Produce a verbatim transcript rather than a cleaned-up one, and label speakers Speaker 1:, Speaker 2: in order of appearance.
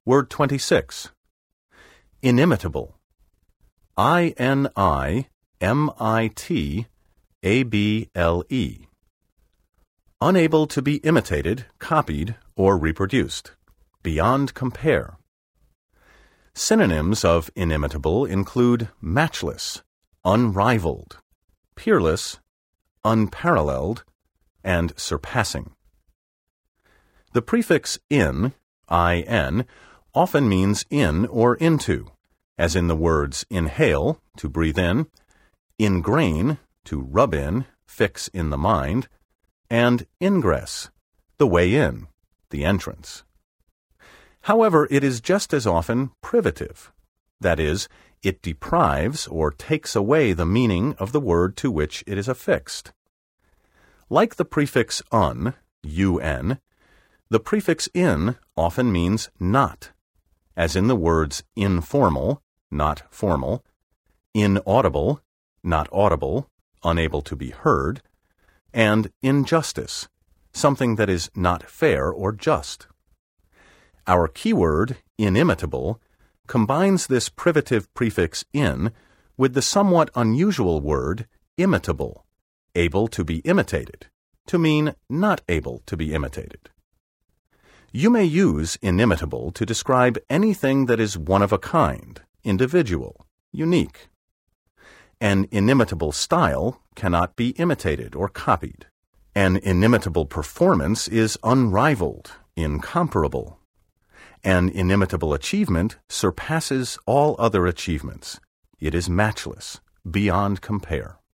Speaker 1: Word twenty-six. Inimitable. I N I M I T A B L E. Unable to be imitated, copied, or reproduced. Beyond compare. Synonyms of inimitable include matchless, unrivaled, peerless, unparalleled, and surpassing. The prefix in, in, often means in or into, as in the words inhale, to breathe in, ingrain, to rub in, fix in the mind, and ingress, the way in, the entrance. However, it is just as often privative. That is, it deprives or takes away the meaning of the word to which it is affixed. Like the prefix un, un, the prefix in often means not, as in the words informal, not formal, inaudible, not audible, unable to be heard, and injustice, something that is not fair or just. Our keyword, inimitable, combines this privative prefix in with the somewhat unusual word imitable, able to be imitated, to mean not able to be imitated. You may use inimitable to describe anything that is one of a kind, individual, unique. An inimitable style cannot be imitated or copied. An inimitable performance is unrivaled, incomparable. An inimitable achievement surpasses all other achievements. It is matchless, beyond compare.